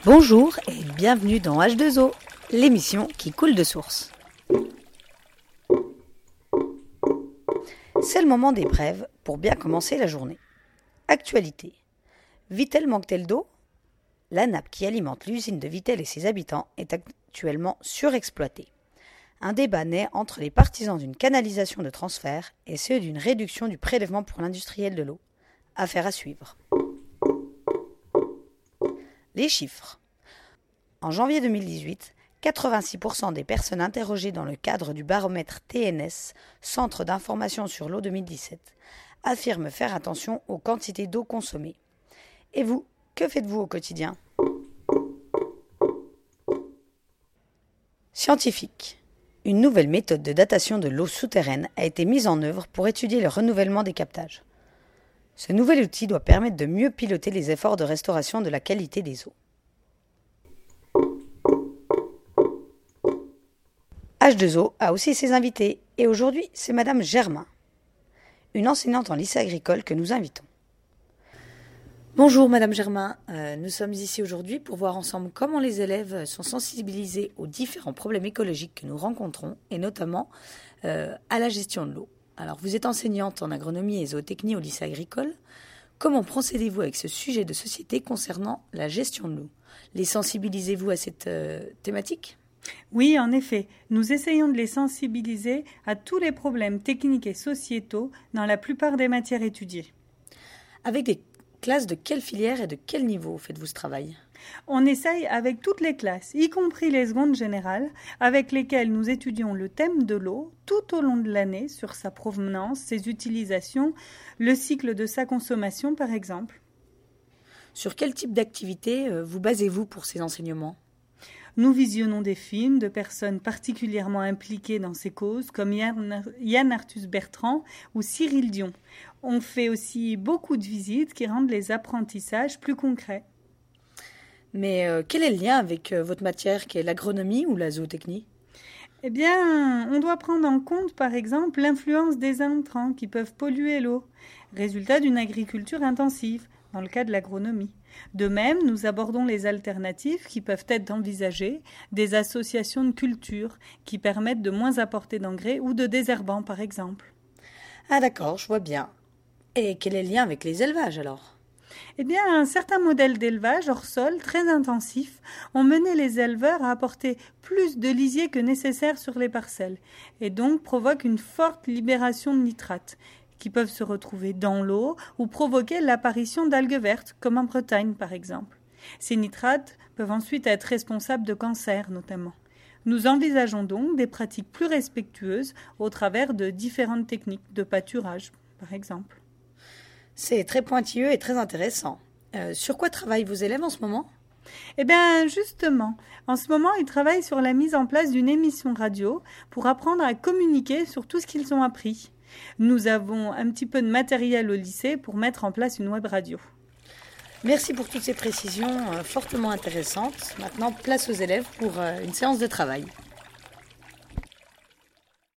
Bonjour et bienvenue dans H2O, l'émission qui coule de source. C'est le moment des brèves pour bien commencer la journée. Actualité. Vittel manque-t-elle d'eau ? La nappe qui alimente l'usine de Vittel et ses habitants est actuellement surexploitée. Un débat naît entre les partisans d'une canalisation de transfert et ceux d'une réduction du prélèvement pour l'industriel de l'eau. Affaire à suivre. Les chiffres. En janvier 2018, 86% des personnes interrogées dans le cadre du baromètre TNS, Centre d'information sur l'eau 2017, affirment faire attention aux quantités d'eau consommées. Et vous, que faites-vous au quotidien ? Scientifique. Une nouvelle méthode de datation de l'eau souterraine a été mise en œuvre pour étudier le renouvellement des captages. Ce nouvel outil doit permettre de mieux piloter les efforts de restauration de la qualité des eaux. H2O a aussi ses invités et aujourd'hui c'est Madame Germain, une enseignante en lycée agricole que nous invitons. Bonjour Madame Germain, nous sommes ici aujourd'hui pour voir ensemble comment les élèves sont sensibilisés aux différents problèmes écologiques que nous rencontrons et notamment à la gestion de l'eau. Alors vous êtes enseignante en agronomie et zootechnie au lycée agricole. Comment procédez-vous avec ce sujet de société concernant la gestion de l'eau ? Les sensibilisez-vous à cette thématique ? Oui, en effet, nous essayons de les sensibiliser à tous les problèmes techniques et sociétaux dans la plupart des matières étudiées. Avec des classes de quelle filière et de quel niveau faites-vous ce travail ? On essaye avec toutes les classes, y compris les secondes générales, avec lesquelles nous étudions le thème de l'eau tout au long de l'année sur sa provenance, ses utilisations, le cycle de sa consommation par exemple. Sur quel type d'activité vous basez-vous pour ces enseignements ? Nous visionnons des films de personnes particulièrement impliquées dans ces causes, comme Yann Arthus Bertrand ou Cyril Dion. On fait aussi beaucoup de visites qui rendent les apprentissages plus concrets. Mais quel est le lien avec votre matière qui est l'agronomie ou la zootechnie ? Eh bien, on doit prendre en compte, par exemple, l'influence des intrants qui peuvent polluer l'eau, résultat d'une agriculture intensive, dans le cas de l'agronomie. De même, nous abordons les alternatives qui peuvent être envisagées, des associations de cultures qui permettent de moins apporter d'engrais ou de désherbants, par exemple. Ah d'accord, je vois bien. Et quel est le lien avec les élevages alors ? Eh bien, certains modèles d'élevage hors sol très intensifs ont mené les éleveurs à apporter plus de lisier que nécessaire sur les parcelles et donc provoquent une forte libération de nitrates qui peuvent se retrouver dans l'eau ou provoquer l'apparition d'algues vertes, comme en Bretagne par exemple. Ces nitrates peuvent ensuite être responsables de cancers notamment. Nous envisageons donc des pratiques plus respectueuses au travers de différentes techniques de pâturage par exemple. C'est très pointilleux et très intéressant. Sur quoi travaillent vos élèves en ce moment ? Eh bien, justement, en ce moment, ils travaillent sur la mise en place d'une émission radio pour apprendre à communiquer sur tout ce qu'ils ont appris. Nous avons un petit peu de matériel au lycée pour mettre en place une web radio. Merci pour toutes ces précisions fortement intéressantes. Maintenant, place aux élèves pour une séance de travail.